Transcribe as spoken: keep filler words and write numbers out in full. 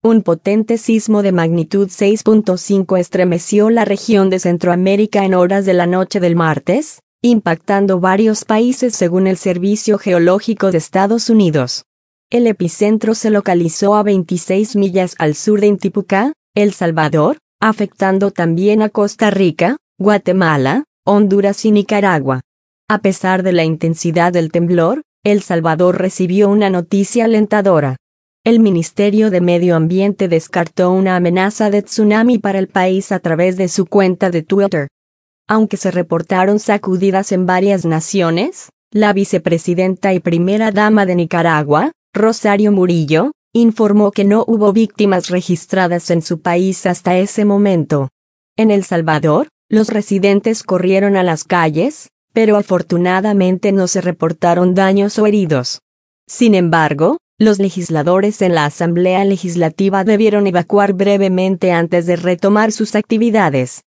Un potente sismo de magnitud seis punto cinco estremeció la región de Centroamérica en horas de la noche del martes, impactando varios países según el Servicio Geológico de Estados Unidos. El epicentro se localizó a veintiséis millas al sur de Intipucá, El Salvador, afectando también a Costa Rica, Guatemala, Honduras y Nicaragua. A pesar de la intensidad del temblor, El Salvador recibió una noticia alentadora. El Ministerio de Medio Ambiente descartó una amenaza de tsunami para el país a través de su cuenta de Twitter. Aunque se reportaron sacudidas en varias naciones, la vicepresidenta y primera dama de Nicaragua, Rosario Murillo, informó que no hubo víctimas registradas en su país hasta ese momento. En El Salvador, los residentes corrieron a las calles, pero afortunadamente no se reportaron daños o heridos. Sin embargo, los legisladores en la Asamblea Legislativa debieron evacuar brevemente antes de retomar sus actividades.